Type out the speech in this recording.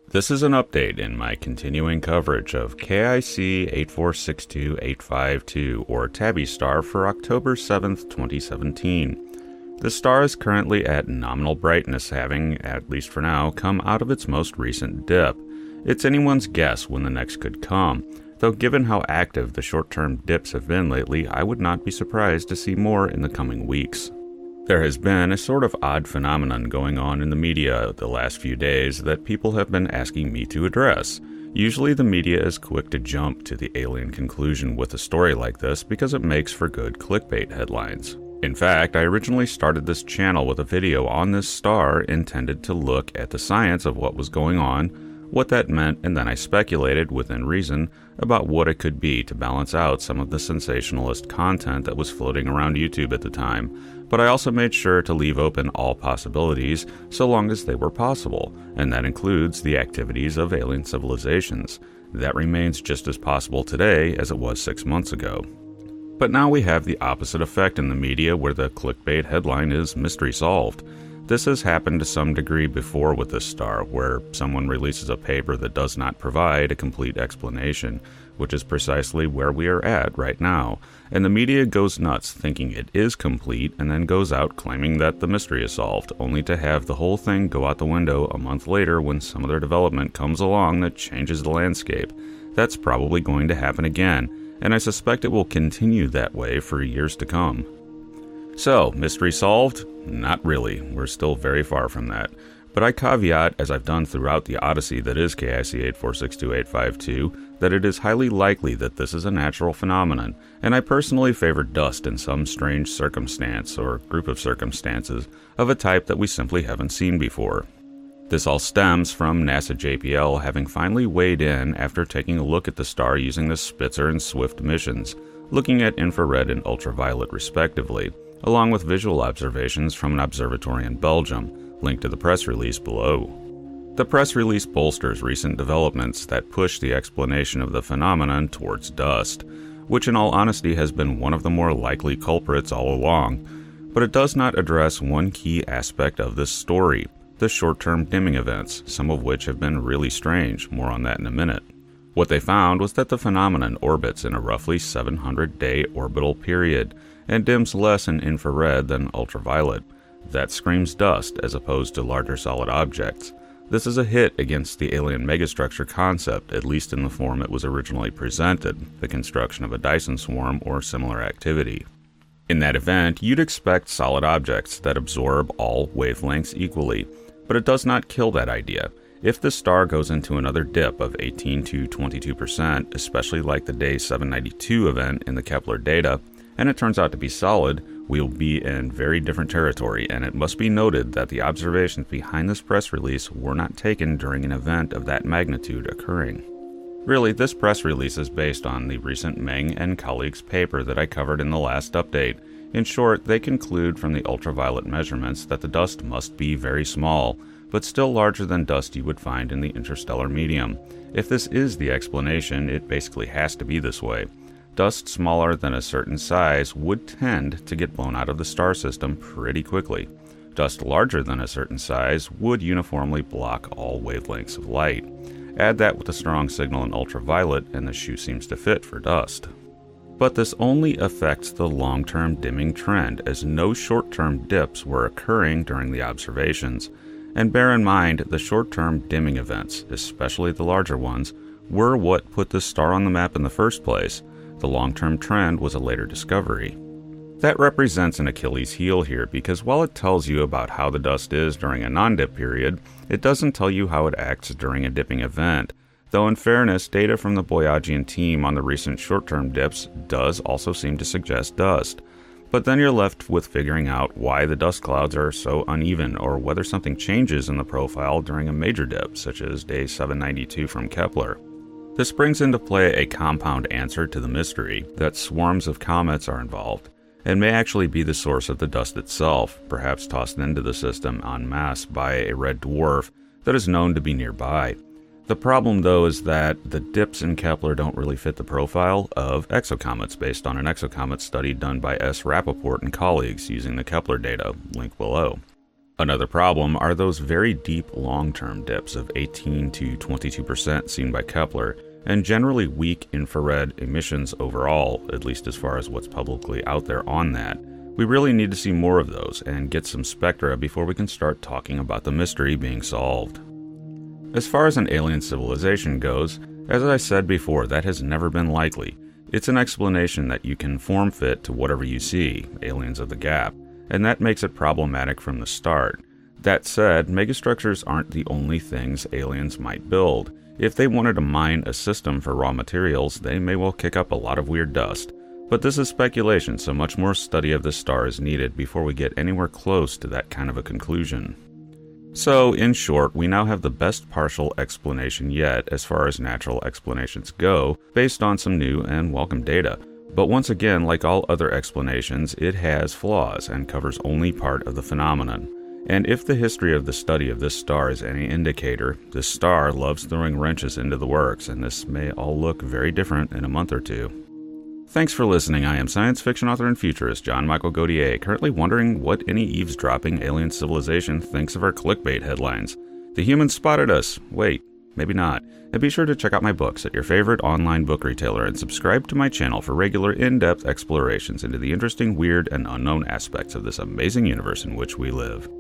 This is an update in my continuing coverage of KIC 8462852, or Tabby Star, for October 7th, 2017. The star is currently at nominal brightness, having, at least for now, come out of its most recent dip. It's anyone's guess when the next could come, though given how active the short-term dips have been lately, I would not be surprised to see more in the coming weeks. There has been a sort of odd phenomenon going on in the media the last few days that people have been asking me to address. Usually the media is quick to jump to the alien conclusion with a story like this because it makes for good clickbait headlines. In fact, I originally started this channel with a video on this star intended to look at the science of what was going on, what that meant, and then I speculated, within reason, about what it could be to balance out some of the sensationalist content that was floating around YouTube at the time. But I also made sure to leave open all possibilities so long as they were possible, and that includes the activities of alien civilizations. That remains just as possible today as it was 6 months ago. But now we have the opposite effect in the media, where the clickbait headline is mystery solved. This has happened to some degree before with this star, where someone releases a paper that does not provide a complete explanation, which is precisely where we are at right now, and the media goes nuts thinking it is complete and then goes out claiming that the mystery is solved, only to have the whole thing go out the window a month later when some other development comes along that changes the landscape. That's probably going to happen again, and I suspect it will continue that way for years to come. So, mystery solved? Not really. We're still very far from that. But I caveat, as I've done throughout the odyssey that is KIC 8462852, that it is highly likely that this is a natural phenomenon, and I personally favor dust in some strange circumstance, or group of circumstances, of a type that we simply haven't seen before. This all stems from NASA JPL having finally weighed in after taking a look at the star using the Spitzer and Swift missions, looking at infrared and ultraviolet respectively, along with visual observations from an observatory in Belgium, linked to the press release below. The press release bolsters recent developments that push the explanation of the phenomenon towards dust, which in all honesty has been one of the more likely culprits all along, but it does not address one key aspect of this story, the short-term dimming events, some of which have been really strange, more on that in a minute. What they found was that the phenomenon orbits in a roughly 700-day orbital period, and dims less in infrared than ultraviolet. That screams dust as opposed to larger solid objects. This is a hit against the alien megastructure concept, at least in the form it was originally presented, the construction of a Dyson swarm or similar activity. In that event, you'd expect solid objects that absorb all wavelengths equally, but it does not kill that idea. If the star goes into another dip of 18 to 22%, especially like the day 792 event in the Kepler data, and it turns out to be solid, we'll be in very different territory, and it must be noted that the observations behind this press release were not taken during an event of that magnitude occurring. Really, this press release is based on the recent Meng and colleagues paper that I covered in the last update. In short, they conclude from the ultraviolet measurements that the dust must be very small, but still larger than dust you would find in the interstellar medium. If this is the explanation, it basically has to be this way. Dust smaller than a certain size would tend to get blown out of the star system pretty quickly. Dust larger than a certain size would uniformly block all wavelengths of light. Add that with a strong signal in ultraviolet, and the shoe seems to fit for dust. But this only affects the long-term dimming trend, as no short-term dips were occurring during the observations. And bear in mind, the short-term dimming events, especially the larger ones, were what put the star on the map in the first place. The long-term trend was a later discovery. That represents an Achilles heel here, because while it tells you about how the dust is during a non-dip period, it doesn't tell you how it acts during a dipping event. Though in fairness, data from the Boyajian team on the recent short-term dips does also seem to suggest dust. But then you're left with figuring out why the dust clouds are so uneven, or whether something changes in the profile during a major dip, such as day 792 from Kepler. This brings into play a compound answer to the mystery that swarms of comets are involved, and may actually be the source of the dust itself, perhaps tossed into the system en masse by a red dwarf that is known to be nearby. The problem, though, is that the dips in Kepler don't really fit the profile of exocomets based on an exocomet study done by S. Rappaport and colleagues using the Kepler data, link below. Another problem are those very deep long-term dips of 18 to 22% seen by Kepler, and generally weak infrared emissions overall, at least as far as what's publicly out there on that. We really need to see more of those and get some spectra before we can start talking about the mystery being solved. As far as an alien civilization goes, as I said before, that has never been likely. It's an explanation that you can form fit to whatever you see, aliens of the gap, and that makes it problematic from the start. That said, megastructures aren't the only things aliens might build. If they wanted to mine a system for raw materials, they may well kick up a lot of weird dust. But this is speculation, so much more study of this star is needed before we get anywhere close to that kind of a conclusion. So, in short, we now have the best partial explanation yet as far as natural explanations go, based on some new and welcome data. But once again, like all other explanations, it has flaws and covers only part of the phenomenon. And if the history of the study of this star is any indicator, this star loves throwing wrenches into the works, and this may all look very different in a month or two. Thanks for listening. I am science fiction author and futurist John Michael Godier, currently wondering what any eavesdropping alien civilization thinks of our clickbait headlines. The humans spotted us. Wait, maybe not. And be sure to check out my books at your favorite online book retailer and subscribe to my channel for regular in-depth explorations into the interesting, weird, and unknown aspects of this amazing universe in which we live.